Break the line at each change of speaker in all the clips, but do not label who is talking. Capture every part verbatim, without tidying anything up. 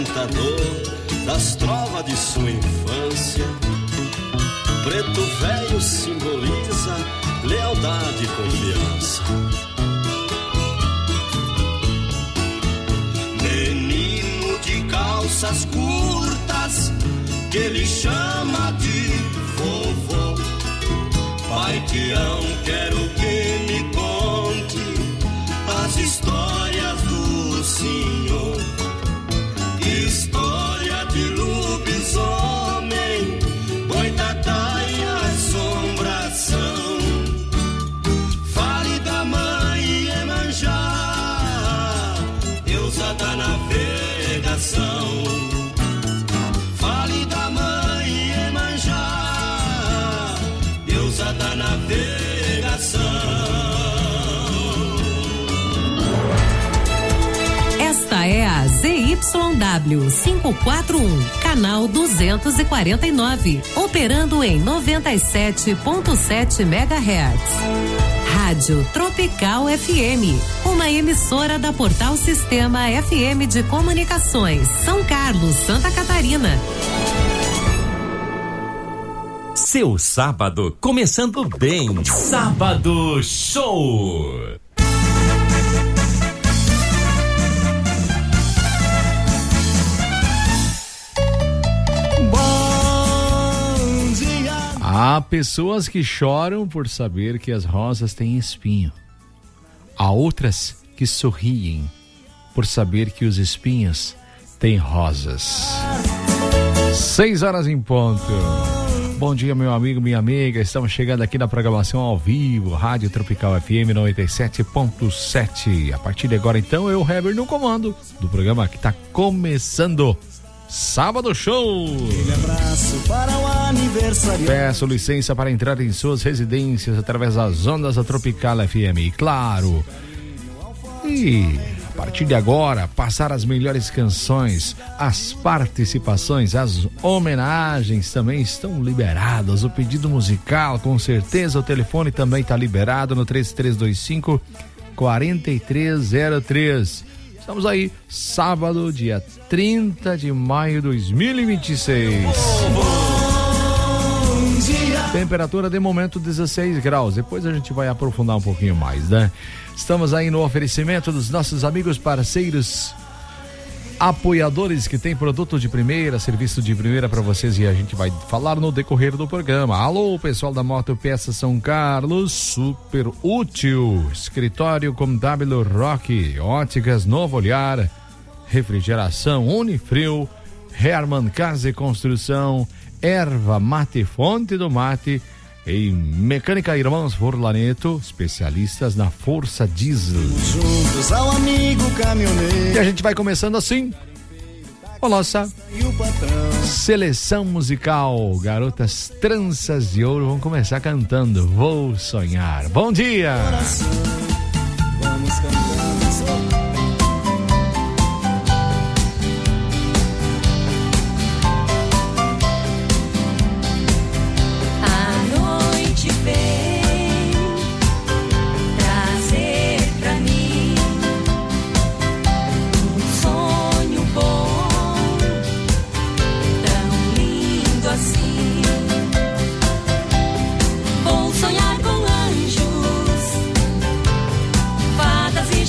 Das trovas de sua infância, preto velho simboliza lealdade e confiança. Menino de calças curtas, que ele chama de vovô. Pai Tião, quero que me conte as histórias do senhor. História de lobisomem, boitatá e assombração. Fale da mãe Iemanjá, deusa da navegação. Fale da mãe Iemanjá, deusa da navegação.
Esta é a Z Y W quinhentos e quarenta e um, canal duzentos e quarenta e nove, operando em noventa e sete ponto sete megahertz. Rádio Tropical F M, uma emissora da Portal Sistema F M de Comunicações, São Carlos, Santa Catarina.
Seu sábado começando bem. Sábado Show.
Há pessoas que choram por saber que as rosas têm espinho. Há outras que sorriem por saber que os espinhos têm rosas. Seis horas em ponto. Bom dia, meu amigo, minha amiga. Estamos chegando aqui na programação ao vivo, Rádio Tropical F M noventa e sete ponto sete. A partir de agora, então, eu, Heber, no comando do programa que está começando. Sábado Show!
Aquele abraço para o aniversário.
Peço licença para entrar em suas residências através das ondas da Tropical F M, e claro. E a partir de agora, passar as melhores canções, as participações, as homenagens também estão liberadas. O pedido musical, com certeza, o telefone também está liberado no três três dois cinco, quatro três zero três. Estamos aí, sábado, dia trinta de maio de dois mil e vinte e seis. Temperatura de momento dezesseis graus. Depois a gente vai aprofundar um pouquinho mais, né? Estamos aí no oferecimento dos nossos amigos parceiros, apoiadores que tem produto de primeira, serviço de primeira para vocês, e a gente vai falar no decorrer do programa. Alô, pessoal da Moto Peça São Carlos, super útil. Escritório Contábil Rock, óticas Novo Olhar, refrigeração Unifrio, Herman Casa e Construção, Erva Mate Fonte do Mate, e Mecânica Irmãos Forlaneto, especialistas na força diesel.
Juntos ao amigo caminhoneiro.
E a gente vai começando assim. A nossa seleção musical. Garotas Tranças de Ouro vão começar cantando Vou Sonhar. Bom dia!
Vamos cantando.
Vou sonhar com anjos, fadas e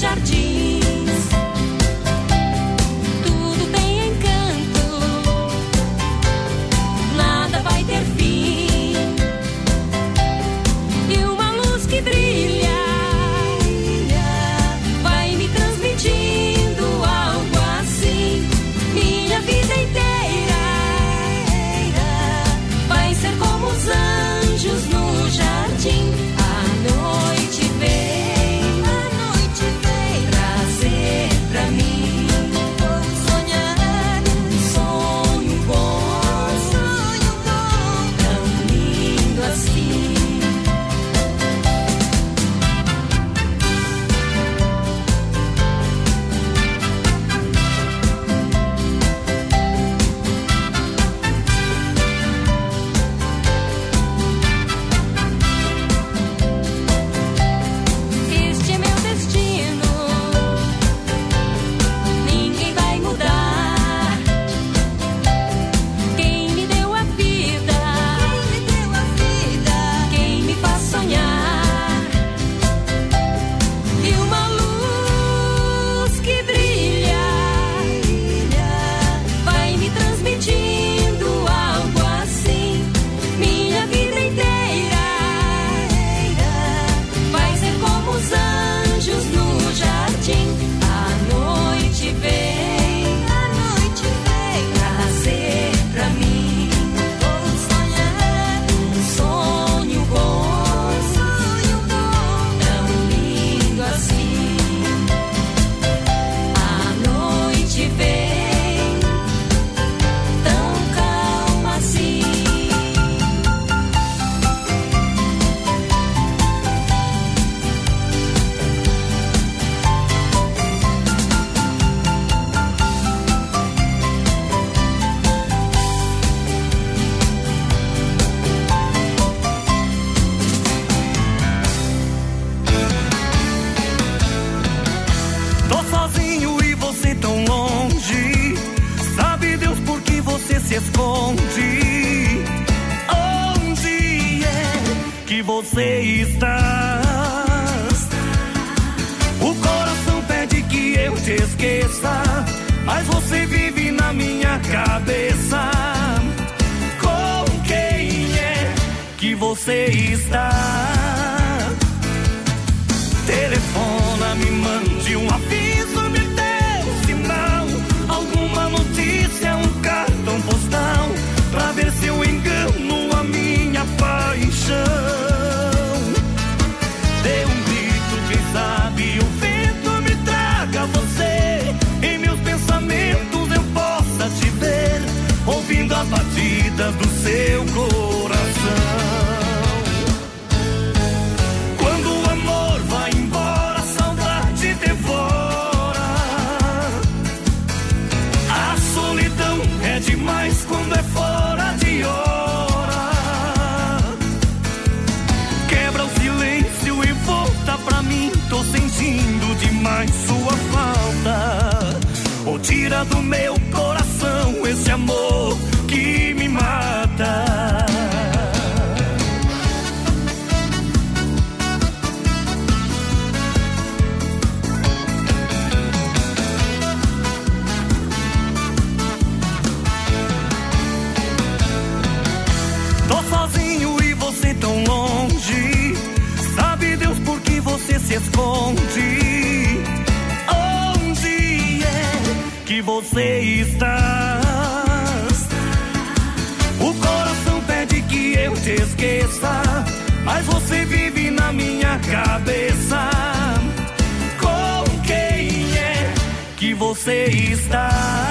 você vive na minha cabeça. Com quem é que você está? Telefona, me mande um aviso, me dê um sinal, alguma notícia, um cartão postal, pra ver se eu engano a minha paixão. Dê um grito, quem sabe o vento me traga você, em meus pensamentos eu possa te ver, ouvindo as batidas do seu coração. Demais quando é fora de hora. Quebra o silêncio e volta pra mim. Tô sentindo demais sua falta. Ou tira do meu coração esse amor que me mata. Sozinho e você tão longe, sabe Deus por que você se esconde? Onde é que você está? O coração pede que eu te esqueça, mas você vive na minha cabeça. Com quem é que você está?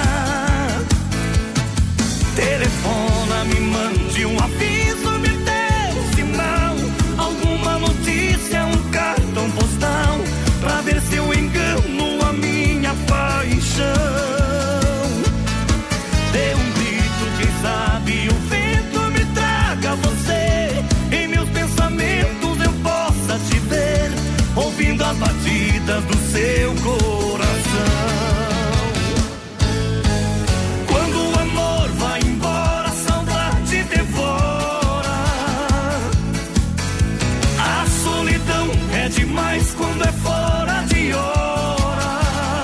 Telefona, me mande um aviso, me dê um sinal, alguma notícia, um cartão postal, pra ver se eu engano a minha paixão. Dê um grito, quem sabe o vento me traga você, em meus pensamentos eu possa te ver, ouvindo as batidas do seu coração. Demais quando é fora de hora.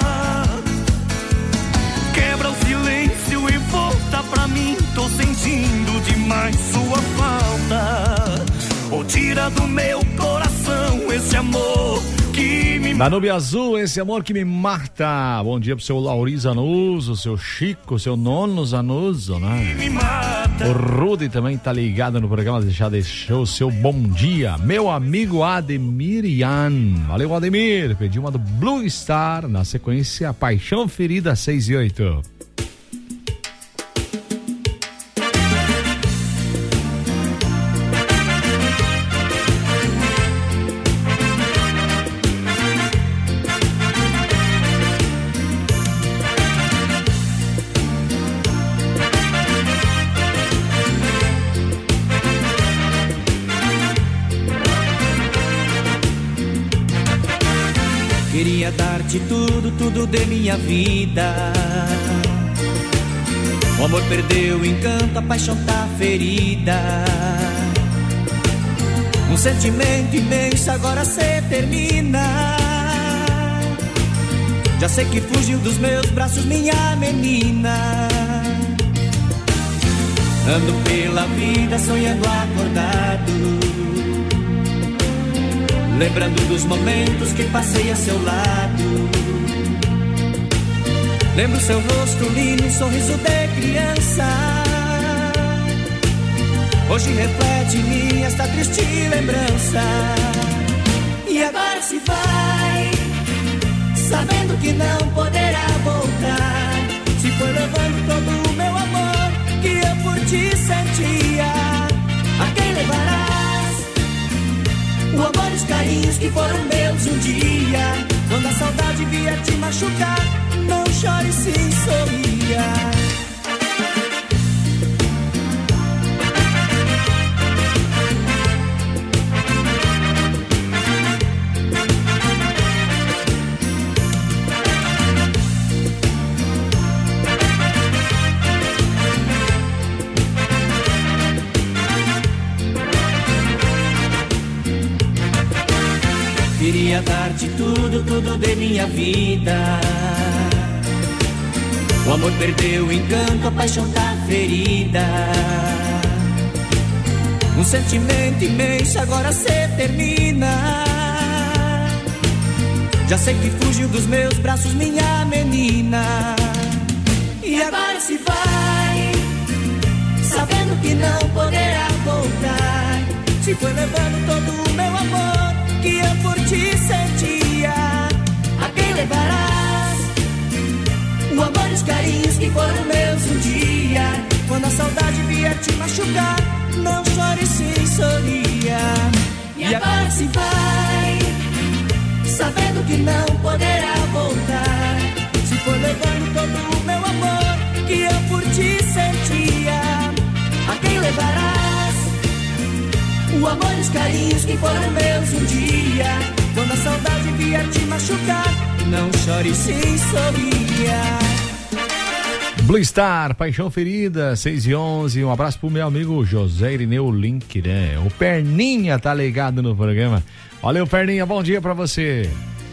Quebra o silêncio e volta pra mim. Tô sentindo demais sua falta. Ou tira do meu coração esse amor que me
mata. Danúbio Azul, esse amor que me mata. Bom dia pro seu Lauri Zanuso, seu Chico, seu Nono Zanuso, né?
Me mata.
O Rudy também tá ligado no programa, já deixou o seu bom dia. Meu amigo Ademir Ian. Valeu, Ademir. Pedi uma do Blue Star, na sequência Paixão Ferida seis e oito.
Queria dar-te tudo, tudo de minha vida. O amor perdeu o encanto, a paixão tá ferida. Um sentimento imenso agora cê termina. Já sei que fugiu dos meus braços, minha menina. Ando pela vida sonhando acordado, lembrando dos momentos que passei a seu lado. Lembro seu rosto lindo, sorriso de criança. Hoje reflete em mim esta triste lembrança. E agora se vai, sabendo que não poderá voltar. Se foi levando todo o meu amor que eu por ti sentia. A quem levarás o amor e os carinhos que foram meus um dia? Quando a saudade vier te machucar, não chore, sim, sorria. Queria dar-te tudo, tudo de minha vida. O amor perdeu o encanto, a paixão tá ferida. Um sentimento imenso agora cê termina. Já sei que fugiu dos meus braços, minha menina. E agora se vai, sabendo que não poderá voltar. Se foi levando todo o meu amor que eu por ti sentia. A quem levarás o amor e os carinhos que foram meus um dia? Quando a saudade vier te machucar, não chore, sim, sorria. E agora se vai, sabendo que não poderá voltar. Se foi levando todo o meu amor que eu por ti sentia. A quem levarás o amor e os carinhos que foram meus um dia? Quando a saudade vier te machucar, não chore, sim, sorria.
Blue Star, Paixão Ferida, seis e onze. Um abraço pro meu amigo José Irineu Link, né? O Perninha tá ligado no programa. Valeu, Perninha, bom dia pra você.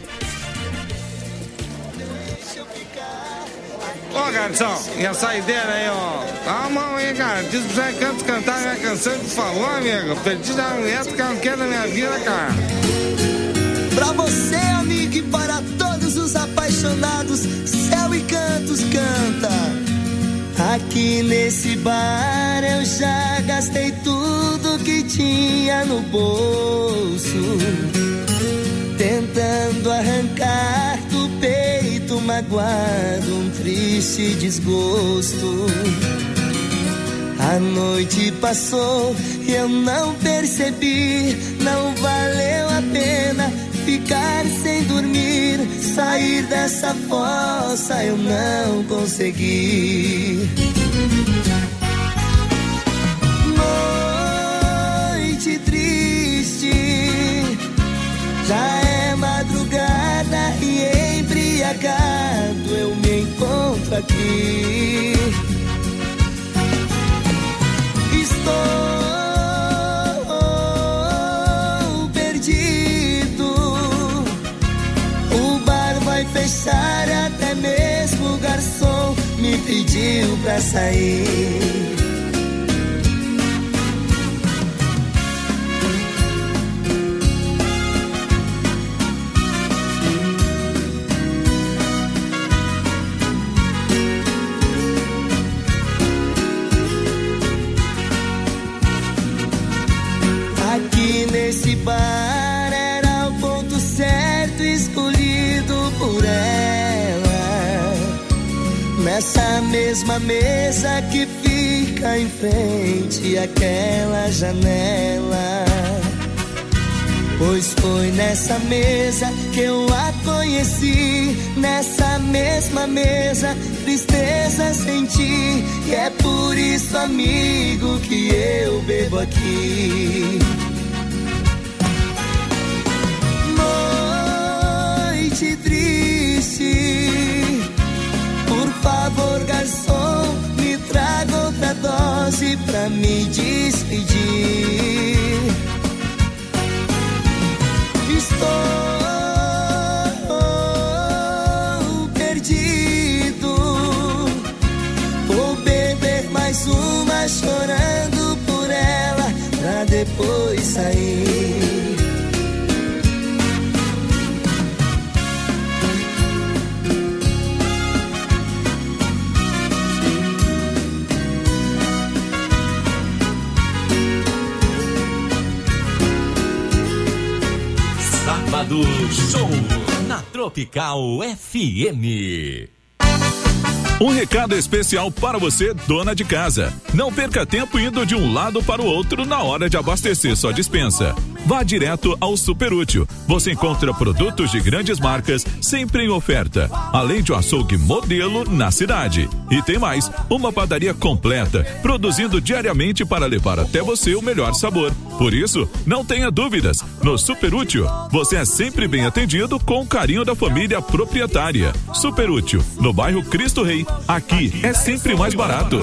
Ô, garçom, e a saideira aí, ó. Dá uma mão aí, cara. Diz pro Zé Canto cantar minha canção que tu falou, amigo. Perdi da mulher, tu não quer da minha vida, cara.
Pra você, amigo, e para todos os apaixonados, Céu e Cantos canta. Aqui nesse bar eu já gastei tudo que tinha no bolso, tentando arrancar do peito magoado um triste desgosto. A noite passou e eu não percebi, não valeu a pena ficar sem dormir, sair dessa fossa eu não consegui. Noite triste, já é madrugada e embriagado eu me encontro aqui. Estou fechar, até mesmo o garçom me pediu pra sair. Aqui nesse bar era o ponto certo escolhido por ela, nessa mesma mesa que fica em frente àquela janela. Pois foi nessa mesa que eu a conheci, nessa mesma mesa tristeza senti, e é por isso, amigo, que eu bebo aqui. Noite triste, por favor, garçom, me traga outra dose pra me despedir. Estou perdido, vou beber mais uma chorando por ela pra depois sair.
Sábado Show na Tropical F M.
Um recado especial para você, dona de casa. Não perca tempo indo de um lado para o outro na hora de abastecer sua despensa. Vá direto ao Super Útil. Você encontra produtos de grandes marcas sempre em oferta, além de um açougue modelo na cidade. E tem mais, uma padaria completa, produzindo diariamente para levar até você o melhor sabor. Por isso, não tenha dúvidas. No Super Útil, você é sempre bem atendido com o carinho da família proprietária. Super Útil, no bairro Cristo Rei. Aqui é sempre mais barato.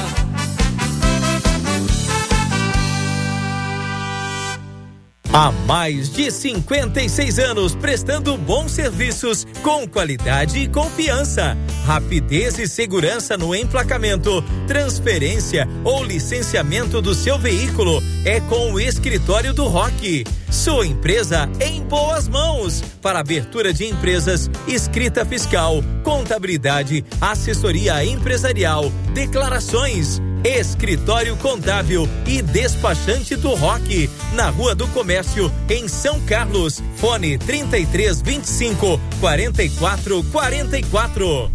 Há mais de cinquenta e seis anos prestando bons serviços com qualidade e confiança. Rapidez e segurança no emplacamento, transferência ou licenciamento do seu veículo é com o Escritório do Rock. Sua empresa em boas mãos para abertura de empresas, escrita fiscal, contabilidade, assessoria empresarial, declarações. Escritório Contábil e Despachante do Rock, na Rua do Comércio, em São Carlos. Fone trinta e três, vinte e cinco, quarenta e quatro, quarenta e quatro.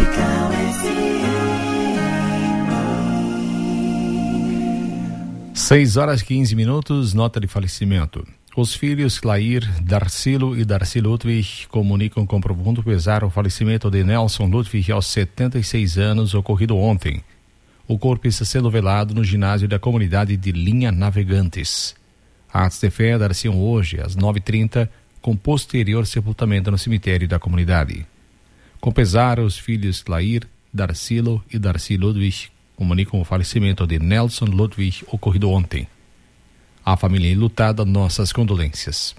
seis horas e quinze minutos, nota de falecimento. Os filhos Clair, Darcilo e Darcy Ludwig comunicam com profundo pesar o falecimento de Nelson Ludwig aos setenta e seis anos, ocorrido ontem. O corpo está sendo velado no ginásio da comunidade de Linha Navegantes. Atos de fé dar-se-ão hoje, às nove e trinta, com posterior sepultamento no cemitério da comunidade. Com pesar, os filhos Clair, Darcilo e Darcy Ludwig comunicam o falecimento de Nelson Ludwig, ocorrido ontem. A família enlutada, nossas condolências.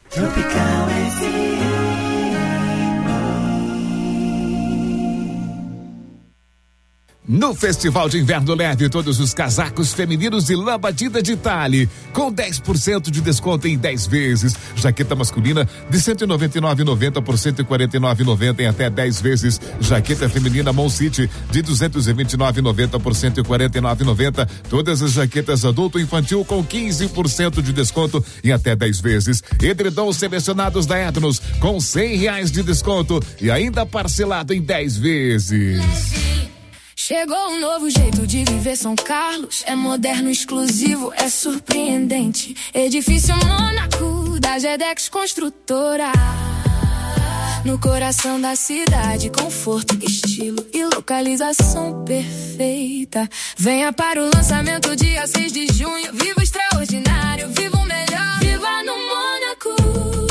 No Festival de Inverno Leve, todos os casacos femininos de lã batida de Itália, com dez por cento de desconto em dez vezes. Jaqueta masculina de cento e noventa e nove reais e noventa centavos por cento e quarenta e nove reais e noventa centavos em até dez vezes. Jaqueta feminina Mon City de duzentos e vinte e nove reais e noventa centavos por cento e quarenta e nove reais e noventa centavos. Todas as jaquetas adulto e infantil com quinze por cento de desconto em até dez vezes. Edredons selecionados da Ednos com cem reais de desconto e ainda parcelado em dez vezes.
Chegou um novo jeito de viver São Carlos. É moderno, exclusivo, é surpreendente. Edifício Mônaco da Gedex Construtora. No coração da cidade, conforto, estilo e localização perfeita. Venha para o lançamento dia seis de junho. Viva o extraordinário, viva o melhor. Viva no Mônaco.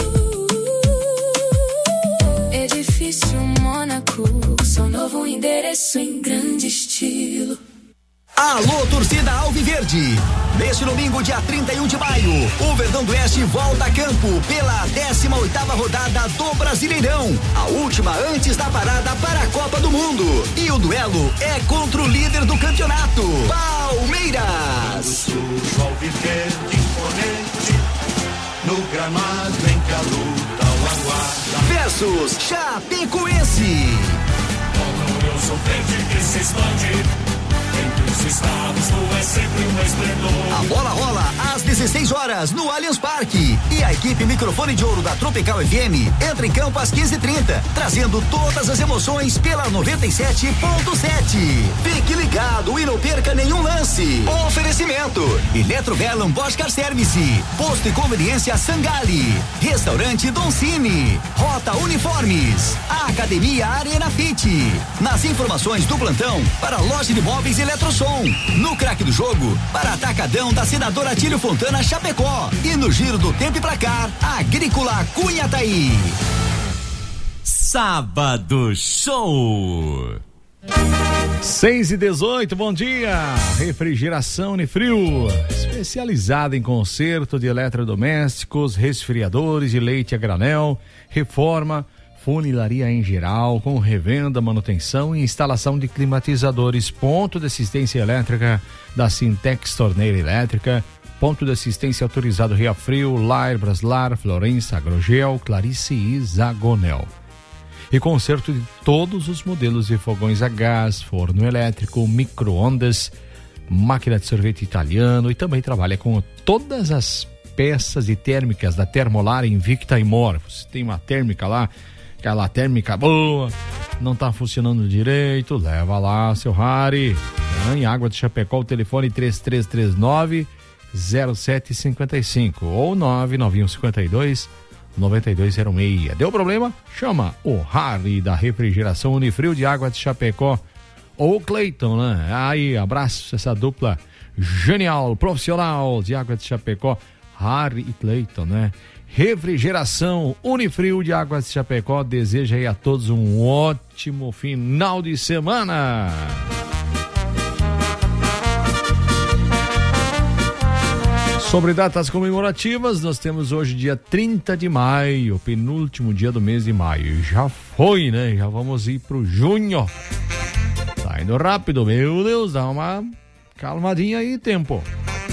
Edifício Mônaco, seu novo endereço em grande estilo.
Alô, torcida Alviverde! Neste domingo, dia trinta e um de maio, o Verdão do Oeste volta a campo pela décima oitava rodada do Brasileirão. A última antes da parada para a Copa do Mundo. E o duelo é contra o líder do campeonato, Palmeiras.
O Alviverde imponente, no gramado em que a luta o aguarda.
Versus Chapecoense.
Eu sou verde que se expande. Entre os estados, tu é sempre um esplendor.
A bola rola às dezesseis horas no Allianz Parque. E a equipe Microfone de Ouro da Tropical F M entra em campo às quinze e trinta, trazendo todas as emoções pela noventa e sete ponto sete. Fique ligado e não perca nenhum lance. Oferecimento: Eletrovelam Bosch Car Service, Posto e Conveniência Sangali, Restaurante Don Cine, Rota Uniformes, Academia Arena Fit. Nas informações do plantão para a loja de móveis Eletrosom, no craque do jogo para Atacadão da Senadora Atílio Fontana Chapecó e no giro do tempo e placar Agrícola Cunhataí.
Sábado Show.
seis e dezoito, bom dia. Refrigeração Unifrio, especializada em conserto de eletrodomésticos, resfriadores de leite a granel, reforma, funilaria em geral, com revenda, manutenção e instalação de climatizadores. Ponto de assistência elétrica da Sintex Torneira Elétrica. Ponto de assistência autorizado Ria Frio, Lar, Braslar, Florença, Agrogel, Clarice e Zagonel. E conserto de todos os modelos de fogões a gás, forno elétrico, micro-ondas, máquina de sorvete italiano, e também trabalha com todas as peças e térmicas da Termolar Invicta e More. Você tem uma térmica lá, aquela térmica boa, não tá funcionando direito, leva lá, seu Harry. Em Água de Chapecó, o telefone três três três nove, zero sete cinco cinco ou nove nove um cinco dois, nove dois zero seis. Deu problema? Chama o Harry da Refrigeração Unifrio de Água de Chapecó ou o Cleiton, né? Aí, abraço essa dupla genial, profissional de Água de Chapecó, Harry e Cleiton, né? Refrigeração Unifrio de Águas de Chapecó deseja aí a todos um ótimo final de semana. Sobre datas comemorativas, nós temos hoje dia trinta de maio, penúltimo dia do mês de maio. Já foi, né? Já vamos ir pro junho. Tá indo rápido, meu Deus, dá uma calmadinha aí, tempo.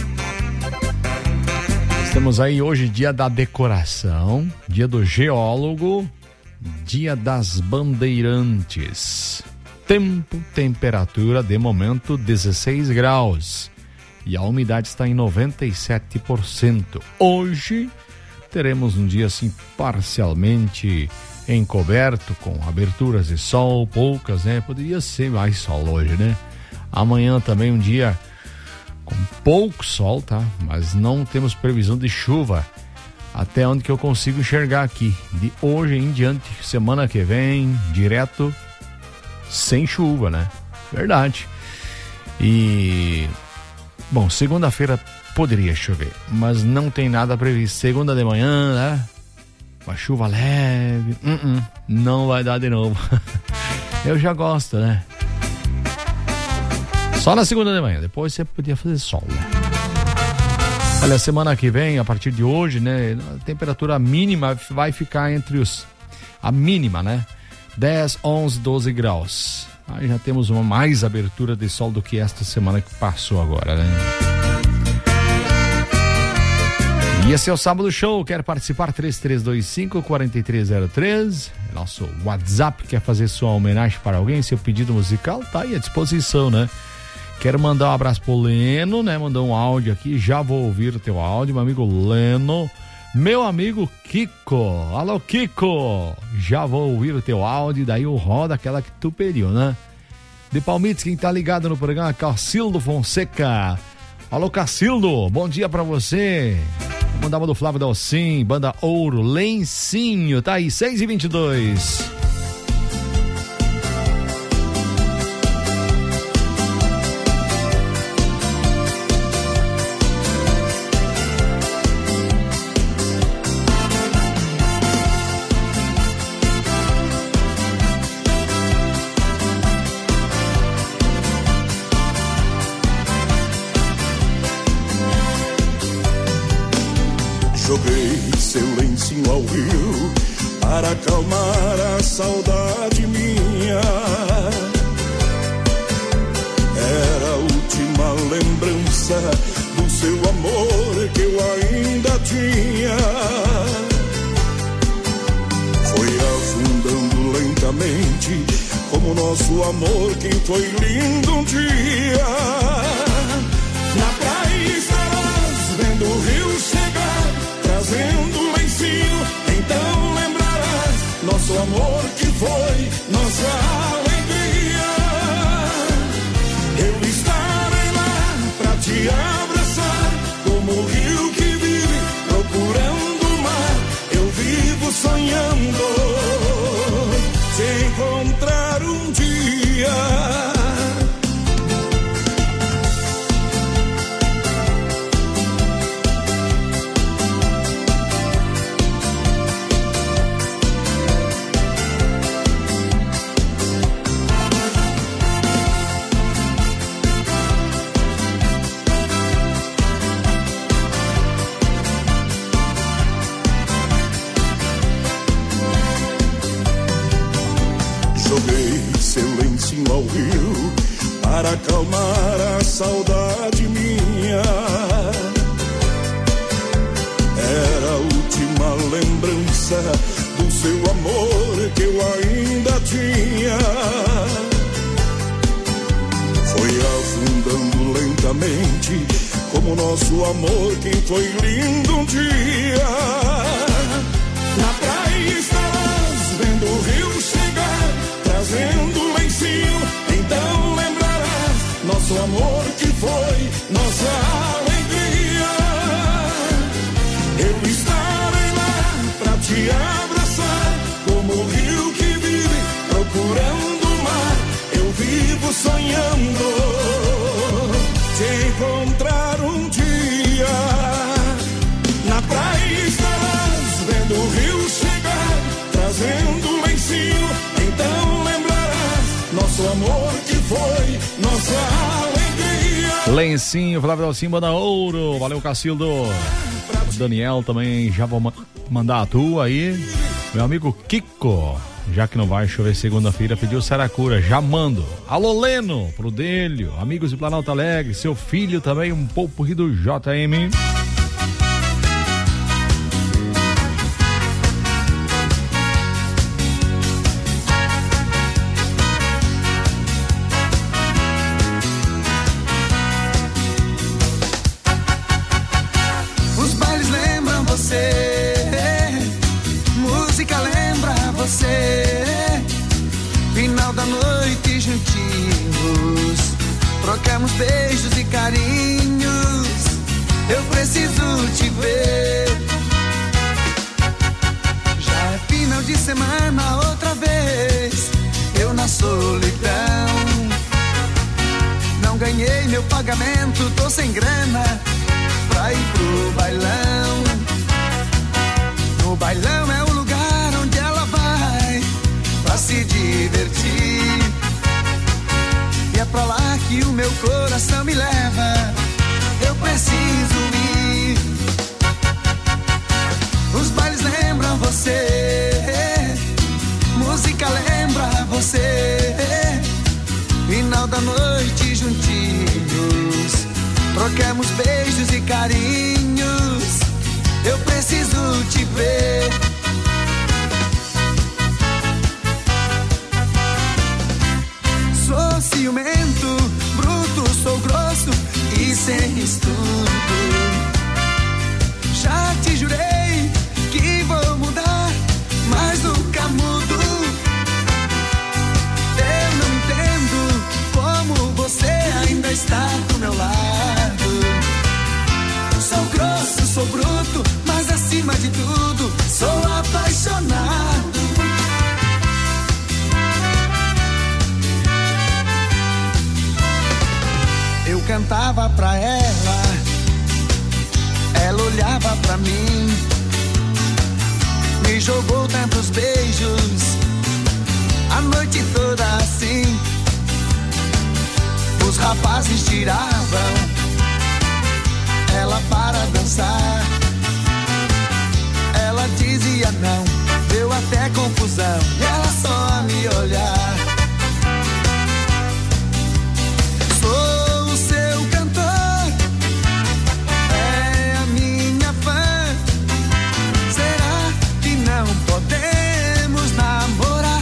Temos aí hoje dia da decoração, dia do geólogo, dia das bandeirantes. Tempo, temperatura de momento dezesseis graus. E a umidade está em noventa e sete por cento. Hoje teremos um dia assim parcialmente encoberto, com aberturas de sol, poucas, né? Poderia ser mais sol hoje, né? Amanhã também um dia com pouco sol, tá? Mas não temos previsão de chuva. Até onde que eu consigo enxergar aqui. De hoje em diante, semana que vem, direto, sem chuva, né? Verdade. E... bom, segunda-feira poderia chover, mas não tem nada previsto. Segunda de manhã, né? Uma chuva leve, uh-uh, não vai dar de novo. Eu já gosto, né? Só na segunda de manhã, depois você podia fazer sol, né? Olha, semana que vem, a partir de hoje, né? A temperatura mínima vai ficar entre os... a mínima, né? dez, onze, doze graus. Aí já temos uma mais abertura de sol do que esta semana que passou agora, né? E esse é o Sábado Show. Quer participar? três três dois cinco, quatro três zero três. Nosso WhatsApp. Quer fazer sua homenagem para alguém? Seu pedido musical? Tá aí à disposição, né? Quero mandar um abraço pro Leno, né? Mandou um áudio aqui. Já vou ouvir o teu áudio, meu amigo Leno. Meu amigo Kiko. Alô, Kiko. Já vou ouvir o teu áudio. Daí eu rodo aquela que tu pediu, né? De Palmites, quem tá ligado no programa, Cacildo Fonseca. Alô, Cacildo. Bom dia pra você. Vou mandar uma do Flávio Dalcin, Banda Ouro, Lencinho. Tá aí, seis e vinte e dois.
Joguei seu lencinho ao rio para acalmar a saudade minha. Era a última lembrança do seu amor que eu ainda tinha. Foi afundando lentamente como nosso amor, que foi lindo um dia. Na praia estarás vendo o rio chegar, trazendo lencinho, então lembrarás nosso amor que foi nossa alegria. Eu estarei lá pra te abraçar, como o rio que vive procurando o mar. Eu vivo sonhando te encontrar um dia. Ao rio para acalmar a saudade minha. Era a última lembrança do seu amor que eu ainda tinha. Foi afundando lentamente como nosso amor, que foi lindo um dia. Na praia estarás vendo o rio chegar, trazendo lencinho, então lembrarás nosso amor que foi nossa alegria. Eu estarei lá pra te abraçar, como o rio que vive procurando o mar. Eu vivo sonhando te encontrar um dia. Na praia estarás vendo o rio chegar, trazendo lencinho, então lembrarás nosso amor que foi nossa alegria.
Lencinho, Flávio Dalcim, manda ouro. Valeu, Cacildo. O Daniel também, já vou ma- mandar a tua aí. Meu amigo Kiko, já que não vai chover segunda-feira, pediu Saracura, já mando. Alô, Leno, pro Délio, amigos de Planalto Alegre, seu filho também, um pouco do J M.
Final da noite juntinhos, trocamos beijos e carinhos. Eu preciso te ver. Já é final de semana outra vez, eu na solidão. Não ganhei meu pagamento, tô sem grana pra ir pro bailão. No bailão é o lugar onde ela vai pra se divertir. E é pra lá que o meu coração me leva. Eu preciso ir. Os bailes lembram você, música lembra você. Final da noite juntinhos, trocamos beijos e carinhos. Eu preciso te ver. Sou ciumento, bruto, sou grosso e sem estudo. Já te jurei que vou mudar, mas nunca mudo. Eu não entendo como você ainda está do meu lado. Sou grosso, sou bruto, mas acima de tudo sou apaixonado. Eu cantava pra ela, ela olhava pra mim, me jogou tantos beijos, a noite toda assim. Os rapazes tiravam ela para dançar, ela dizia não, deu até confusão, e ela só a me olhar. Sou o seu cantor, é a minha fã. Será que não podemos namorar?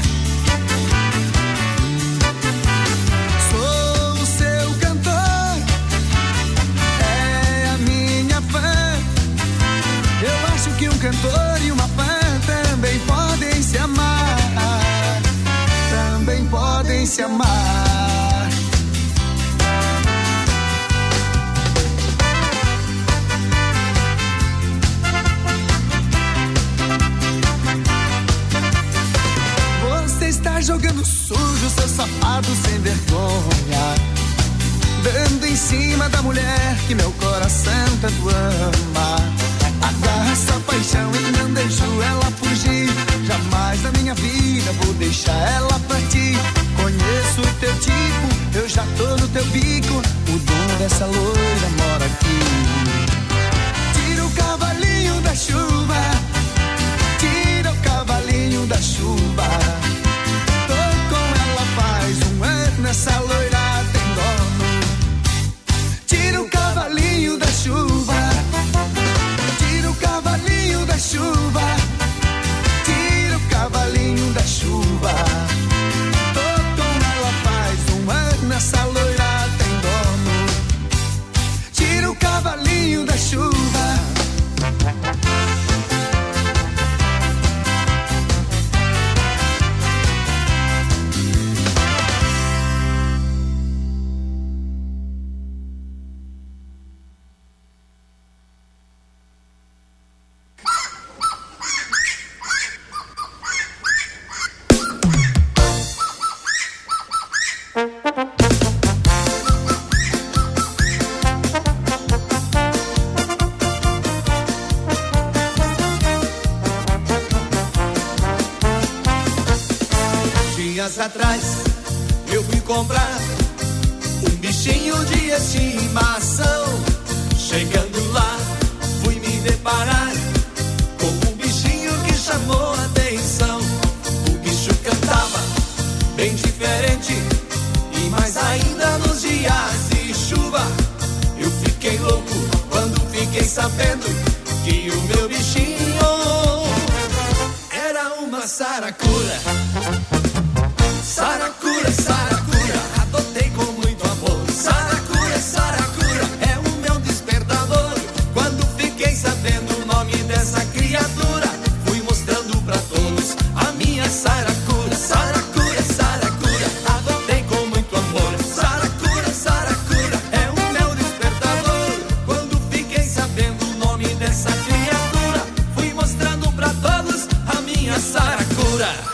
Sou o seu cantor, é a minha fã. Eu acho que um cantor e uma fã também podem se amar, também podem se amar. Você está jogando sujo, seu safado sem vergonha, dando em cima da mulher que meu coração tanto ama. Agarra essa paixão e não deixo ela fugir. Jamais na minha vida vou deixar ela partir. Conheço o teu tipo, eu já tô no teu bico. O dono dessa loira mora aqui. Tira o cavalinho da chuva, tira o cavalinho da chuva. Tô com ela faz um ano, essa loira tem dono. Tira o cavalinho da chuva, tira o cavalinho da chuva, tira o cavalinho da chuva. Tô com ela faz um ano, essa loira tem dono. Tira o cavalinho da chuva.
Dias atrás eu fui comprar um bichinho
bichinho de estimação. Chegando lá, fui me deparar com um bichinho que chamou a atenção. O bicho cantava bem diferente, e mais ainda nos dias de chuva. Eu fiquei louco quando fiquei sabendo que o meu bichinho era uma saracura. Saracura, saracura, adotei com muito amor. Saracura, saracura, é o meu despertador. Quando fiquei sabendo o nome dessa criatura, fui mostrando pra todos a minha saracura. Saracura, saracura, adotei com muito amor. Saracura, saracura, é o meu despertador. Quando fiquei sabendo o nome dessa criatura, fui mostrando pra todos a minha saracura.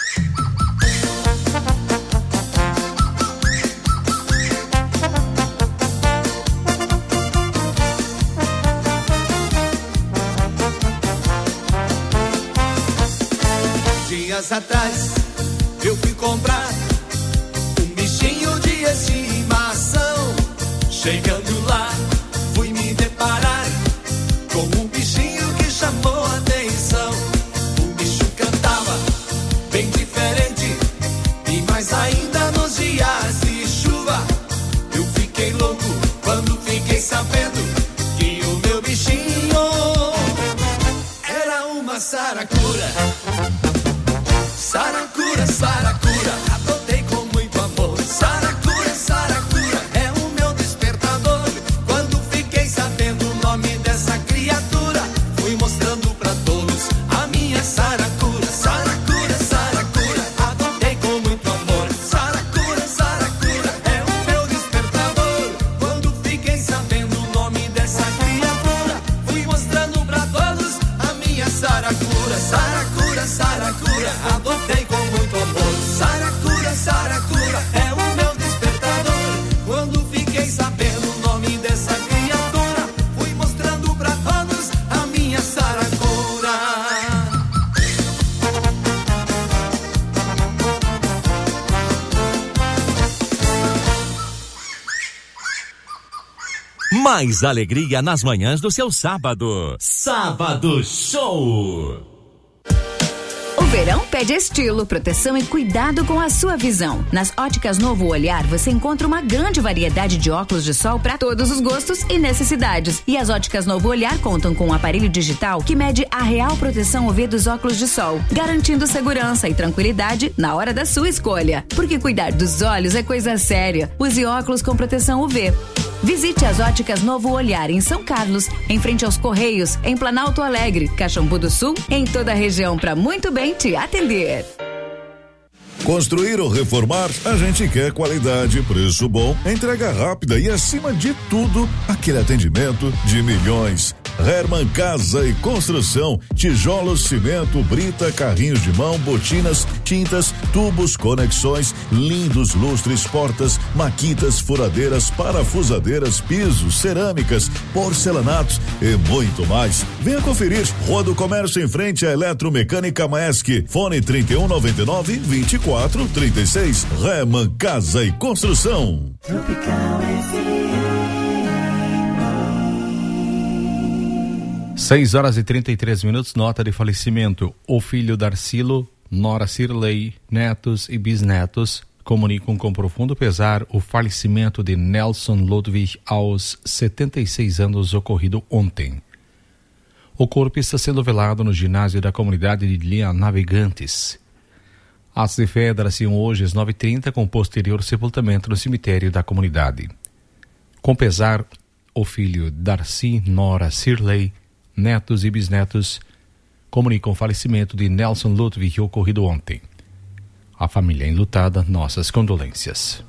Dias atrás eu fui comprar um bichinho de estimação. Chegando lá, fui me deparar com um bichinho que chamou a atenção. O bicho cantava bem diferente, e mais ainda nos dias de chuva. Eu fiquei louco quando fiquei sabendo que o meu bichinho era uma saracura. Saracura, saracura, adotei com muito amor. Saracura, saracura, é o meu despertador. Quando fiquei sabendo o nome dessa criatura, fui mostrando pra todos a minha saracura. Saracura, saracura, adotei com muito amor. Saracura, saracura, é o meu despertador. Quando fiquei sabendo o nome dessa criatura, fui mostrando pra todos a minha saracura. Saracura, saracura, adotei com muito amor. Saracura, saracura, é o meu despertador. Quando fiquei sabendo o nome dessa criatura, fui mostrando pra todos a minha saracura.
Mais alegria nas manhãs do seu sábado. Sábado Show.
O verão pede estilo, proteção e cuidado com a sua visão. Nas Óticas Novo Olhar você encontra uma grande variedade de óculos de sol para todos os gostos e necessidades. E as Óticas Novo Olhar contam com um aparelho digital que mede a real proteção U V dos óculos de sol, garantindo segurança e tranquilidade na hora da sua escolha. Porque cuidar dos olhos é coisa séria. Use óculos com proteção U V. Visite as Óticas Novo Olhar em São Carlos, em frente aos Correios, em Planalto Alegre, Caxambu do Sul, em toda a região para muito bem te atender.
Construir ou reformar, a gente quer qualidade, preço bom, entrega rápida e, acima de tudo, aquele atendimento de milhões. Herman Casa e Construção, tijolos, cimento, brita, carrinhos de mão, botinas, tintas, tubos, conexões, lindos lustres, portas, maquitas, furadeiras, parafusadeiras, pisos, cerâmicas, porcelanatos e muito mais. Venha conferir. Rua do Comércio em frente à Eletromecânica Maesc. Fone trinta e um, noventa e nove, vinte e quatro, trinta e seis. Herman Casa e Construção.
seis horas e trinta e três minutos, nota de falecimento. O filho Darcilo, nora Cirlei, netos e bisnetos comunicam com profundo pesar o falecimento de Nelson Ludwig aos setenta e seis anos, ocorrido ontem. O corpo está sendo velado no ginásio da comunidade de Linha Navegantes. Atos de fé dar-se-ão hoje às nove e trinta, com posterior sepultamento no cemitério da comunidade. Com pesar, o filho Darcy, nora Cirlei, netos e bisnetos comunicam o falecimento de Nelson Ludwig, ocorrido ontem. A família enlutada, nossas condolências.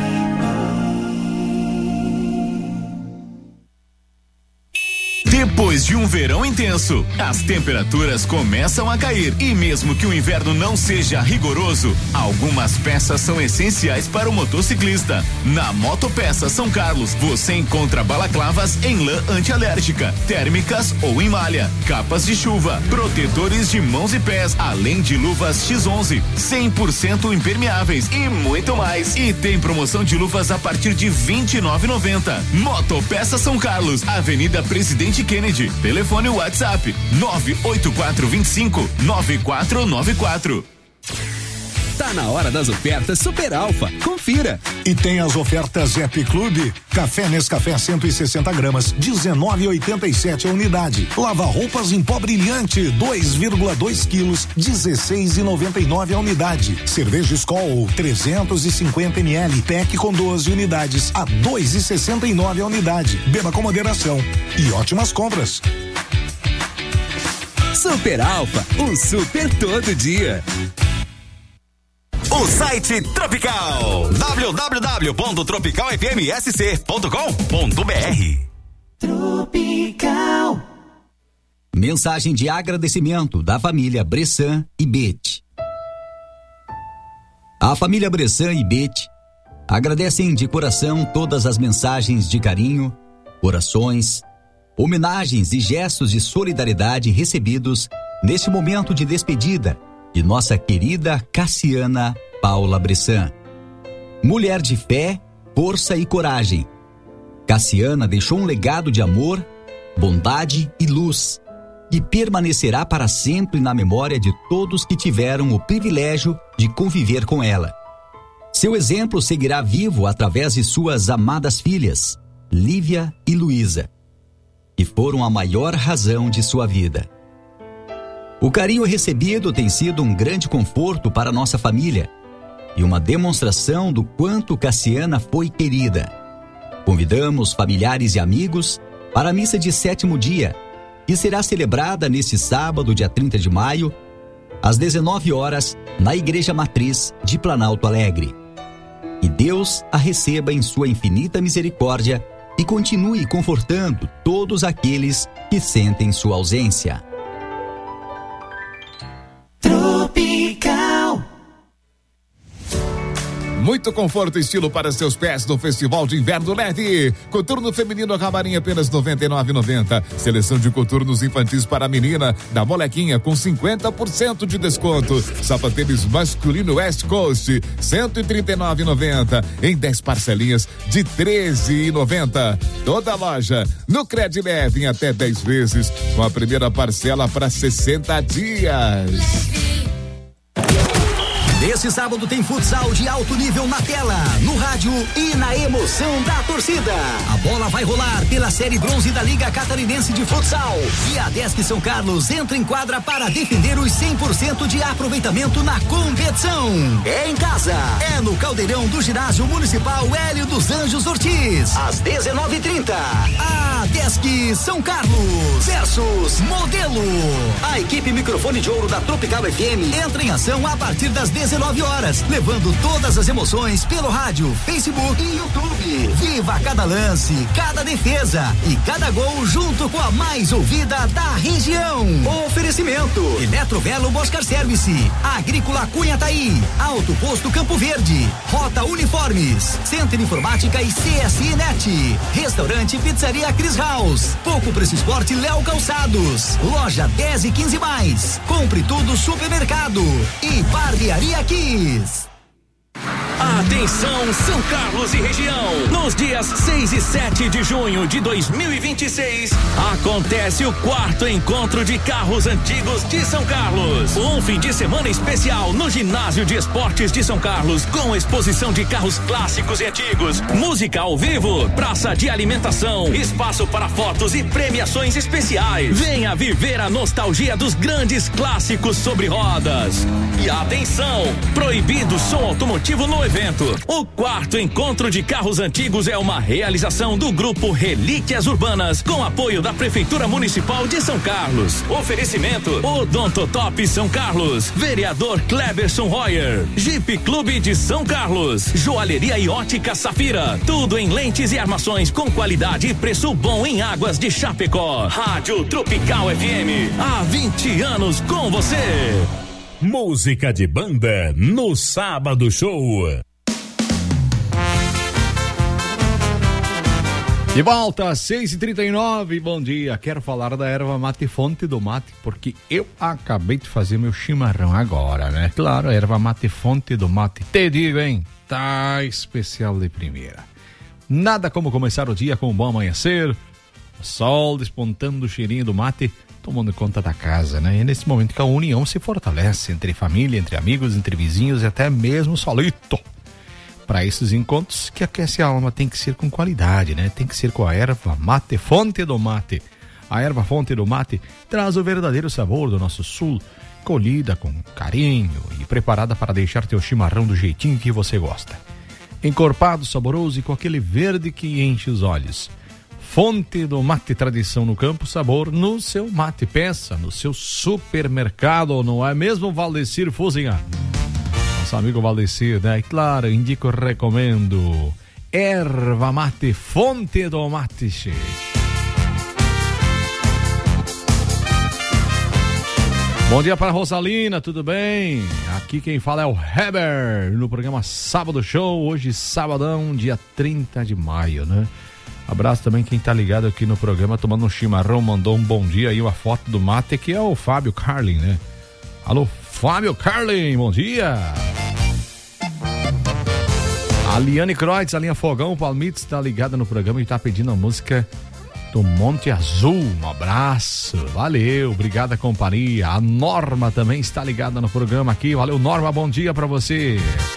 Depois
Depois de um verão intenso, as temperaturas começam a cair e mesmo que o inverno não seja rigoroso, algumas peças são essenciais para o motociclista. Na Motopeças São Carlos, você encontra balaclavas em lã antialérgica, térmicas ou em malha, capas de chuva, protetores de mãos e pés, além de luvas X onze, cem por cento impermeáveis e muito mais. E tem promoção de luvas a partir de vinte e nove reais e noventa centavos. Motopeças São Carlos, Avenida Presidente Kennedy. Telefone WhatsApp nove oito quatro dois cinco nove quatro nove quatro.
Tá na hora das ofertas Super Alfa. Confira.
E tem as ofertas App Clube. Café Nescafé cento e sessenta gramas, dezenove reais e oitenta e sete a unidade. Lava roupas em pó brilhante, dois vírgula dois quilos, dezesseis reais e noventa e nove a unidade. Cerveja Skol trezentos e cinquenta mililitros, pack com doze unidades, a dois reais e sessenta e nove a unidade. Beba com moderação e ótimas compras.
Super Alfa, um super todo dia.
O site Tropical, w w w ponto tropical f m s c ponto com ponto b r.
Tropical. Mensagem de agradecimento da família Bressan e Bete. A família Bressan e Bete agradecem de coração todas as mensagens de carinho, orações, homenagens e gestos de solidariedade recebidos neste momento de despedida de nossa querida Cassiana Paula Bressan. Mulher de fé, força e coragem. Cassiana deixou um legado de amor, bondade e luz, que permanecerá para sempre na memória de todos que tiveram o privilégio de conviver com ela. Seu exemplo seguirá vivo através de suas amadas filhas, Lívia e Luísa, que foram a maior razão de sua vida. O carinho recebido tem sido um grande conforto para nossa família e uma demonstração do quanto Cassiana foi querida. Convidamos familiares e amigos para a missa de sétimo dia, que será celebrada neste sábado, dia trinta de maio, às dezenove horas, na Igreja Matriz de Planalto Alegre. E Deus a receba em sua infinita misericórdia e continue confortando todos aqueles que sentem sua ausência. Tropical.
Muito conforto e estilo para seus pés no Festival de Inverno Leve. Coturno feminino Camarim apenas noventa e nove reais e noventa centavos. Seleção de coturnos infantis para a menina da Molequinha com cinquenta por cento de desconto. Sapatênis masculino West Coast cento e trinta e nove reais e noventa centavos em dez parcelinhas de treze reais e noventa centavos. Toda a loja no Cred Leve em até dez vezes com a primeira parcela para sessenta dias.
Nesse sábado tem futsal de alto nível na tela, no rádio e na emoção da torcida. A bola vai rolar pela Série Bronze da Liga Catarinense de Futsal. E a Desk São Carlos entra em quadra para defender os cem por cento de aproveitamento na competição. É em casa, é no Caldeirão do Ginásio Municipal Hélio dos Anjos Ortiz, às dezenove e trinta. A Desk São Carlos versus Modelo. A equipe Microfone de Ouro da Tropical F M entra em ação a partir das dezenove horas, levando todas as emoções pelo rádio, Facebook e YouTube. Viva cada lance, cada defesa e cada gol junto com a mais ouvida da região. Oferecimento: Eletrovelo Boscar Service, Agrícola Cunhataí, Alto Posto Campo Verde, Rota Uniformes, Centro Informática e C S I Net, Restaurante Pizzaria Chris House, Pouco Preço Esporte Léo Calçados, Loja dez e quinze mais, Compre Tudo Supermercado e Barbearia Kiss.
Atenção São Carlos e região, nos dias seis e sete de junho de dois mil e vinte e seis acontece o quarto encontro de carros antigos de São Carlos, um fim de semana especial no Ginásio de Esportes de São Carlos, com exposição de carros clássicos e antigos, música ao vivo, praça de alimentação, espaço para fotos e premiações especiais. Venha viver a nostalgia dos grandes clássicos sobre rodas. E atenção, proibido som automotivo no evento. Oferecimento: o quarto encontro de carros antigos é uma realização do Grupo Relíquias Urbanas, com apoio da Prefeitura Municipal de São Carlos. Oferecimento: Odontotop São Carlos, Vereador Cleberson Royer, Jeep Clube de São Carlos, Joalheria e Ótica Safira, tudo em lentes e armações com qualidade e preço bom em Águas de Chapecó. Rádio Tropical F M, há vinte anos com você.
Música de banda no Sábado Show.
De volta às seis e trinta e nove, bom dia. Quero falar da erva mate Fonte do Mate, porque eu acabei de fazer meu chimarrão agora, né? Claro, a erva mate Fonte do Mate. Te digo, hein? Tá especial de primeira. Nada como começar o dia com um bom amanhecer, o sol despontando o cheirinho do mate, tomando conta da casa, né? E é nesse momento que a união se fortalece entre família, entre amigos, entre vizinhos e até mesmo solito. Para esses encontros que aquece a alma tem que ser com qualidade, né? Tem que ser com a erva mate Fonte do Mate. A erva Fonte do Mate traz o verdadeiro sabor do nosso sul, colhida com carinho e preparada para deixar teu chimarrão do jeitinho que você gosta. Encorpado, saboroso e com aquele verde que enche os olhos. Fonte do Mate, tradição no campo, sabor no seu mate. Peça no seu supermercado, não é mesmo, Valdecir Fuzinha? Nosso amigo Valdecir, né? E claro, indico, recomendo erva mate Fonte do Mate. Che. Bom dia para Rosalina, tudo bem? Aqui quem fala é o Heber, no programa Sábado Show, hoje sabadão, dia trinta de maio, né? Abraço também quem tá ligado aqui no programa, tomando um chimarrão, mandou um bom dia aí, uma foto do mate, que é o Fábio Carlin, né? Alô, Fábio Carlin, bom dia! A Liane Kreutz, a linha Fogão Palmites, tá ligada no programa e tá pedindo a música do Monte Azul. Um abraço, valeu, obrigada companhia. A Norma também está ligada no programa aqui, valeu Norma, bom dia pra você.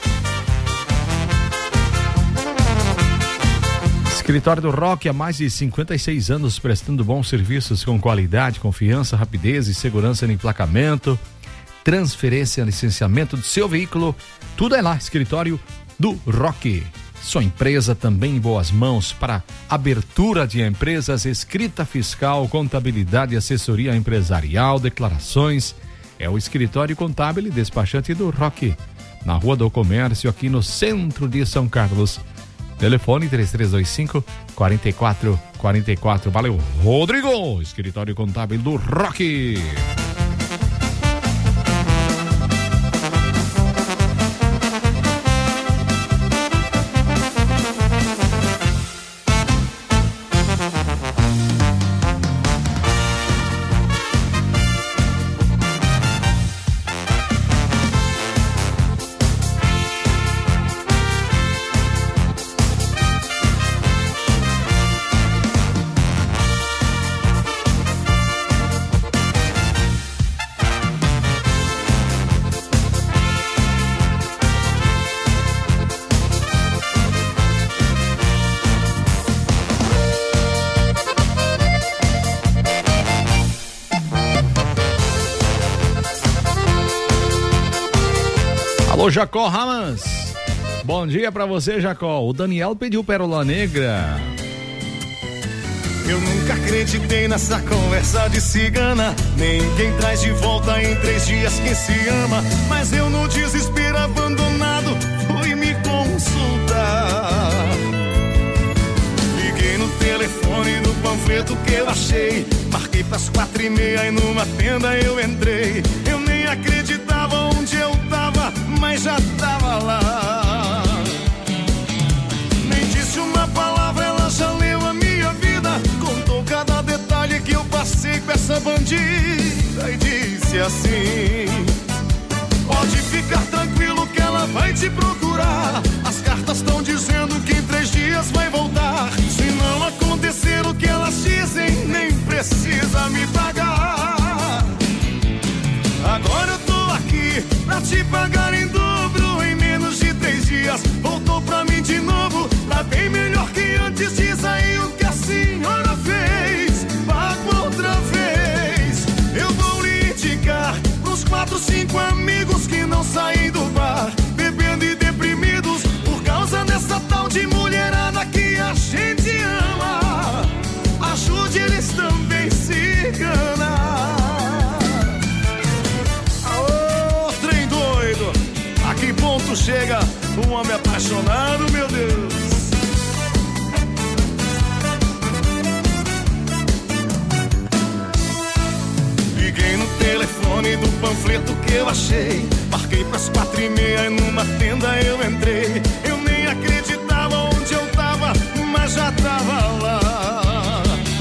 Escritório do Rock há mais de cinquenta e seis anos prestando bons serviços com qualidade, confiança, rapidez e segurança no emplacamento, transferência, licenciamento do seu veículo, tudo é lá, Escritório do Rock. Sua empresa também em boas mãos para abertura de empresas, escrita fiscal, contabilidade, assessoria empresarial, declarações. É o Escritório Contábil e Despachante do Rock, na Rua do Comércio, aqui no centro de São Carlos. Telefone três três dois cinco, quatro quatro quatro quatro. Valeu, Rodrigo, Escritório Contábil do Rock. Alô, Jacó Ramans. Bom dia pra você, Jacó. O Daniel pediu Pérola Negra.
Eu nunca acreditei nessa conversa de cigana. Ninguém traz de volta em três dias quem se ama. Mas eu no desespero abandonado fui me consultar. Liguei no telefone do panfleto que eu achei. Marquei pras quatro e meia e numa tenda eu entrei. Eu nem acreditava onde eu tava, mas já tava lá. Nem disse uma palavra, ela já leu a minha vida. Contou cada detalhe que eu passei com essa bandida e disse assim: pode ficar tranquilo que ela vai te procurar. As cartas estão dizendo que em três dias vai voltar. Se não acontecer o que elas dizem, nem precisa me pagar. Agora eu tô aqui pra te pagar em dobro. Em menos de três dias voltou pra mim de novo. Tá bem melhor que antes, diz aí o que a senhora fez. Paga outra vez. Eu vou lhe indicar uns quatro, cinco amigos que não saem do bar, bebendo e deprimidos, achei. Marquei pras quatro e meia e numa tenda eu entrei. Eu nem acreditava onde eu tava, mas já tava lá.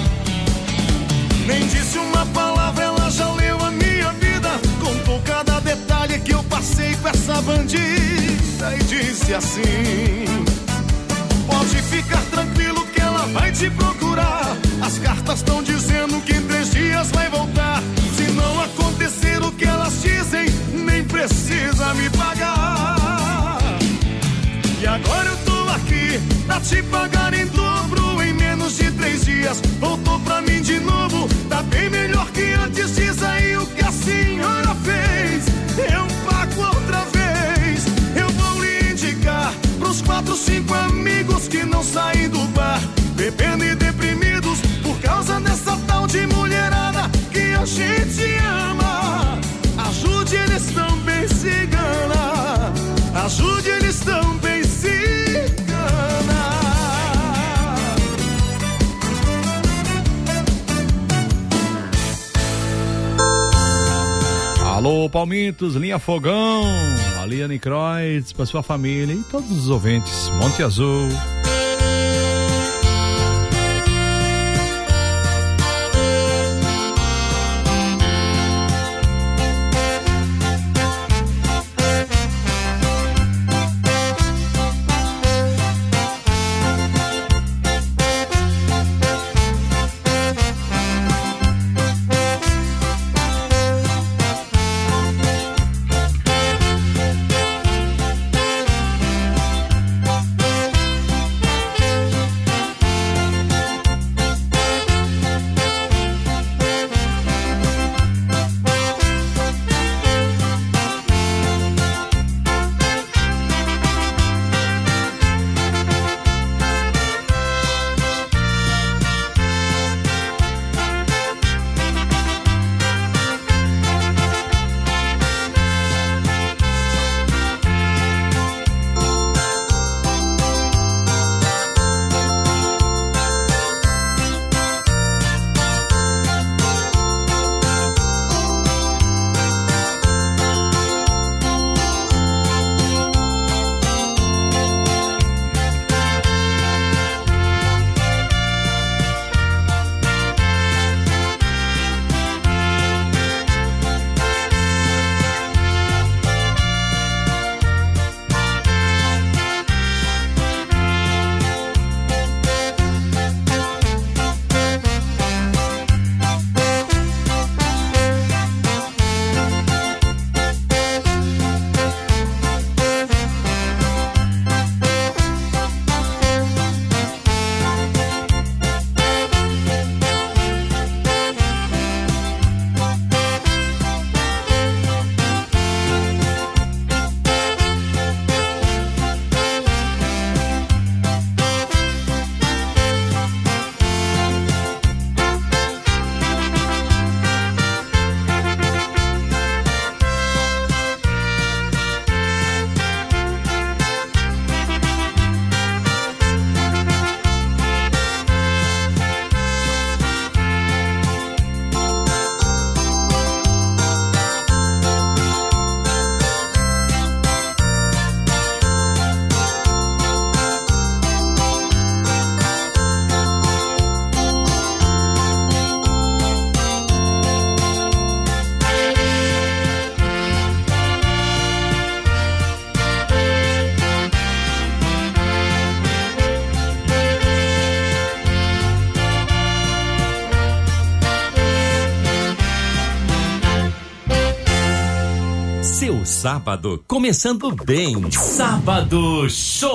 Nem disse uma palavra, ela já leu a minha vida. Contou cada detalhe que eu passei com essa bandida e disse assim: pode ficar tranquilo que ela vai te procurar. As cartas estão dizendo que em três dias vai voltar. Se não acontecer o que elas dizem, nem precisa me pagar. E agora eu tô aqui pra te pagar em dobro. Em menos de três dias voltou pra mim de novo. Tá bem melhor que antes, diz aí o que a senhora fez. Eu pago outra vez. Eu vou lhe indicar pros quatro, cinco amigos que não saem do bar, bebendo e deprimidos por causa dessa tal de mulherada que a gente ama. Ajude eles também, cigana. Ajude eles também, cigana.
Alô, Palmitos, linha Fogão, a Liane Kreutz, para sua família e todos os ouvintes. Monte Azul.
Seu sábado começando bem. Sábado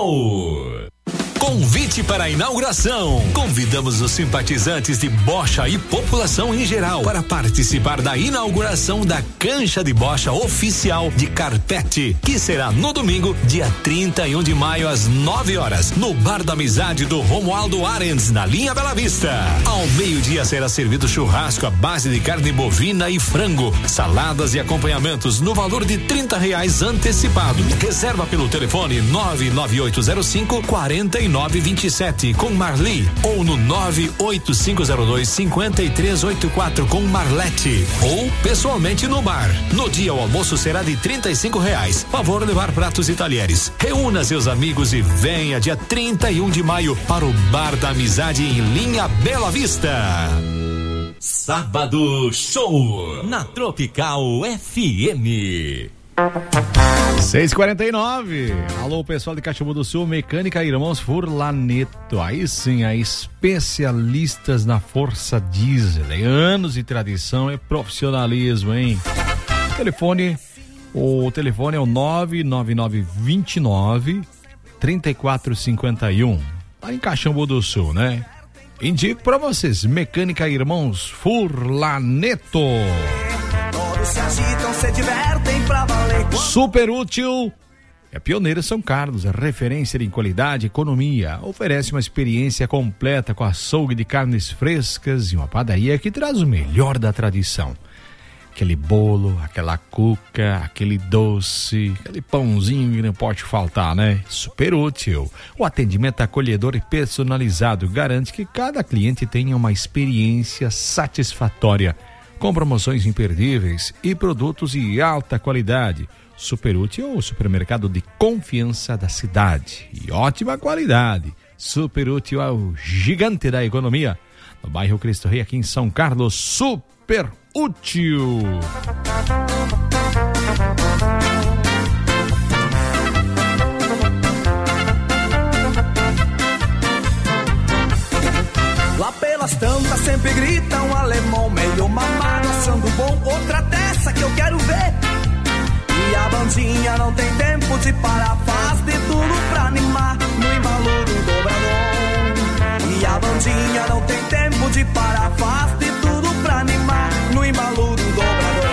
Show.
Convite para a inauguração. Convidamos os simpatizantes de bocha e população em geral para participar da inauguração da cancha de bocha oficial de Carpete, que será no domingo, dia trinta e um de maio, às nove horas, no Bar da Amizade do Romualdo Arends, na linha Bela Vista. Ao meio-dia será servido churrasco à base de carne bovina e frango, saladas e acompanhamentos no valor de trinta reais antecipado. Reserva pelo telefone nove nove oito zero cinco quatro nove nove dois sete com Marli ou no nove oito cinco zero dois cinco três oito quatro com Marlete ou pessoalmente no bar. No dia o almoço será de trinta e cinco reais. Favor levar pratos e talheres. Reúna seus amigos e venha dia trinta e um de maio para o Bar da Amizade em Linha Bela Vista.
Sábado Show na Tropical F M.
seis e quarenta e nove. Alô, pessoal de Caxambu do Sul, Mecânica Irmãos Furlaneto. Aí sim, a especialistas na força diesel. É anos de tradição, é profissionalismo, hein? O telefone, o telefone é o nove nove nove dois nove três quatro cinco um. Lá em Caxambu do Sul, né? Indico pra vocês, Mecânica Irmãos Furlaneto.
Todos se agitam, se divertem pra valer.
Super útil. É pioneira São Carlos, é referência em qualidade e economia. Oferece uma experiência completa com açougue de carnes frescas e uma padaria que traz o melhor da tradição. Aquele bolo, aquela cuca, aquele doce, aquele pãozinho que não pode faltar, né? Super útil. O atendimento acolhedor e personalizado garante que cada cliente tenha uma experiência satisfatória, com promoções imperdíveis e produtos de alta qualidade. Super útil, o supermercado de confiança da cidade. E ótima qualidade. Super útil ao gigante da economia. No bairro Cristo Rei, aqui em São Carlos. Super útil.
Lá pelas tantas sempre grita um alemão meio mamado, achando bom outra dessa que eu quero ver. E a bandinha não tem tempo de parar, faz de tudo pra animar no embalo do dobrador. E a bandinha não tem tempo de parar, faz de tudo pra animar no embalo do dobrador.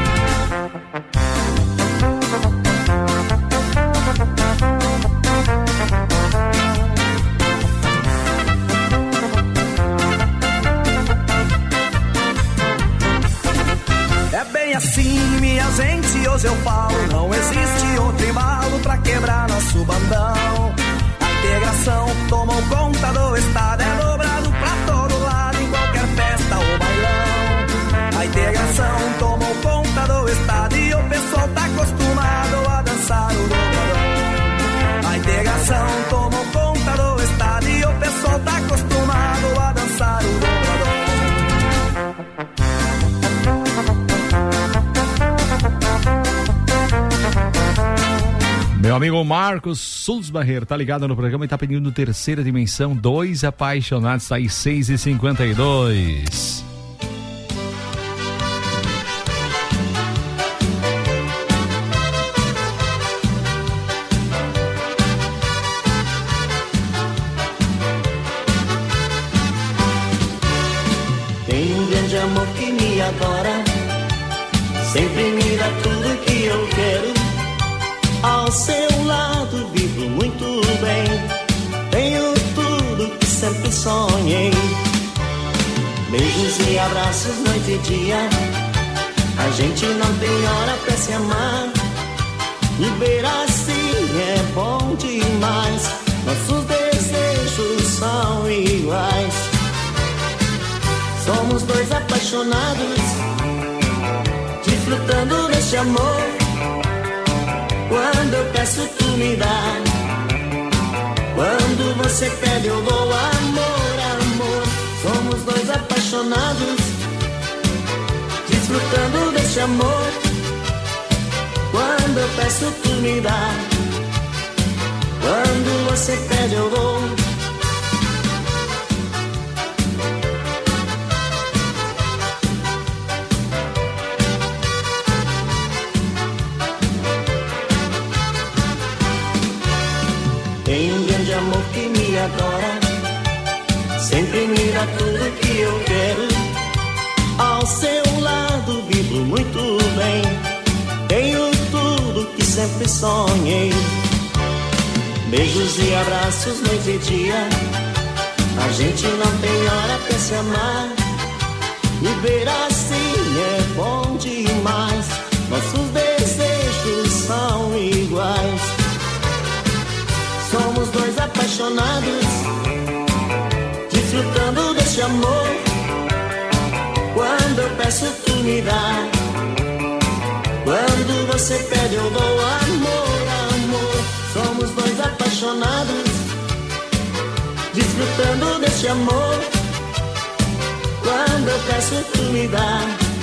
É bem assim, minha gente, hoje eu falo, não existe outro embalo pra quebrar nosso bandão. A integração tomou conta do estado, é dobrado pra todo lado, em qualquer festa ou bailão. A integração tomou conta do estado e o pessoal tá acostumado a dançar o dobradão. A integração tomou conta do estado e o pessoal tá acostumado a dançar o dobradão.
Meu amigo Marcos Sulzbacher tá ligado no programa e tá pedindo Terceira Dimensão, Dois Apaixonados, tá aí seis e cinquenta e dois.
Tem um grande amor que me adora, sempre me dá tudo que eu quero. Ao seu lado vivo muito bem, tenho tudo que sempre sonhei. Beijos e abraços noite e dia, a gente não tem hora pra se amar. Viver assim é bom demais, nossos desejos são iguais. Somos dois apaixonados, desfrutando deste amor. Quando eu peço, tu me dá. Quando você pede, eu dou. Amor, amor. Somos dois apaixonados, desfrutando deste amor. Quando eu peço, tu me dá. Quando você pede, eu dou. Tem um grande amor que me adora, sempre me dá tudo que eu quero. Ao seu lado vivo muito bem, tenho tudo que sempre sonhei. Beijos e abraços noite e dia, a gente não tem hora pra se amar. Viver assim é bom demais, nossos desejos são iguais. Somos dois apaixonados, apaixonados, desfrutando desse amor. Quando eu peço, tu me dá. Quando você pede, eu dou. Amor, amor, somos dois apaixonados, desfrutando desse amor. Quando eu peço, tu me dá.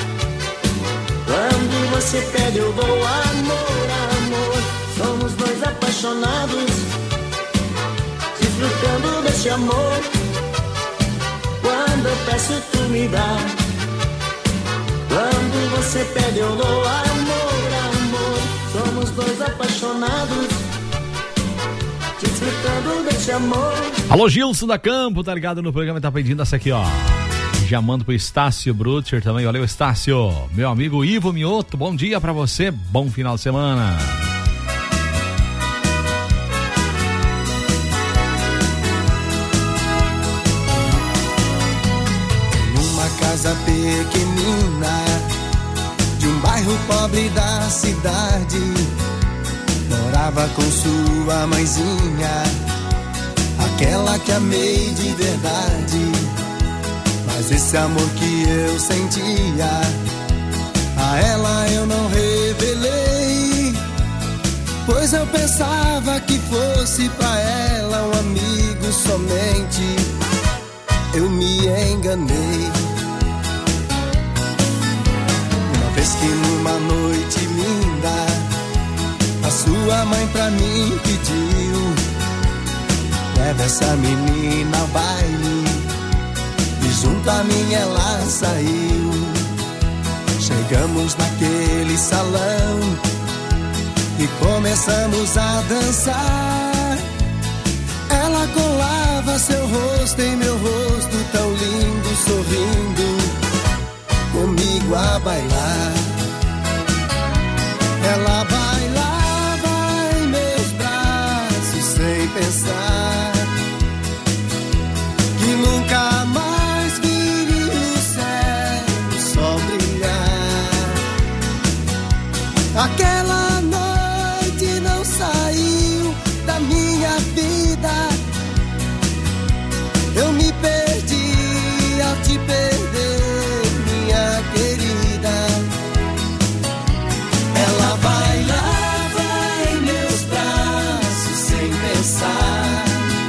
Quando você pede, eu dou. Amor, amor, somos dois apaixonados, desfrutando desse amor. Quando eu peço, tu me dá. Quando você pede, eu dou. Amor, amor, somos dois apaixonados, desfrutando desse amor.
Alô, Gilson da Campo, tá ligado no programa, tá pedindo essa aqui, ó. Já mando pro Estácio Brutcher também. Valeu, Estácio. Meu amigo Ivo Mioto, bom dia pra você, bom final de semana.
Numa casa pequenina de um bairro pobre da cidade, morava com sua mãezinha, aquela que amei de verdade. Mas esse amor que eu sentia, a ela eu não revelei, pois eu pensava que fosse pra ela um amigo somente. Eu me enganei. Uma vez que numa noite linda, a sua mãe pra mim pediu: leva essa menina ao baile. E junto a mim ela saiu. Chegamos naquele salão e começamos a dançar. Ela colava seu rosto em meu rosto, tão lindo, sorrindo comigo a bailar. Ela bailava em meus braços sem pensar que nunca mais aquela noite não saiu da minha vida. Eu me perdi ao te perder, minha querida. Ela bailava em meus braços sem pensar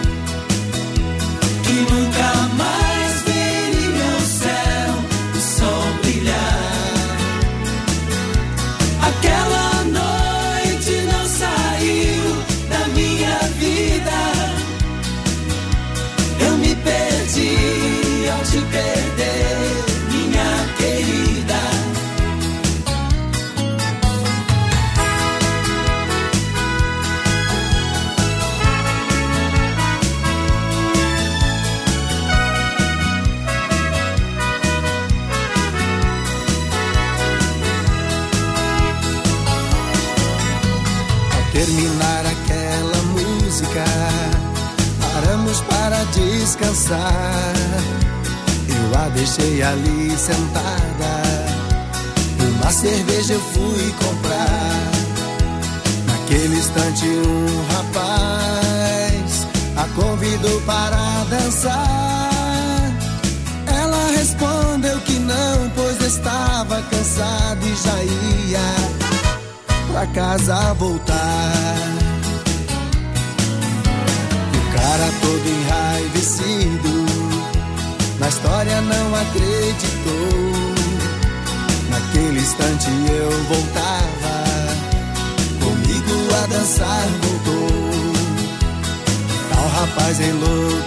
que nunca mais veria o céu, o sol brilhar. Aquela noite não saiu da minha vida. Eu me perdi ao te perder, minha querida. Terminar aquela música, paramos para descansar. Eu a deixei ali sentada, uma cerveja eu fui comprar. Naquele instante um rapaz a convidou para dançar. Ela respondeu que não, pois estava cansada e já ia pra casa voltar. O cara todo enraivecido na história não acreditou. Naquele instante eu voltava, comigo a dançar voltou. Tal rapaz enlouqueceu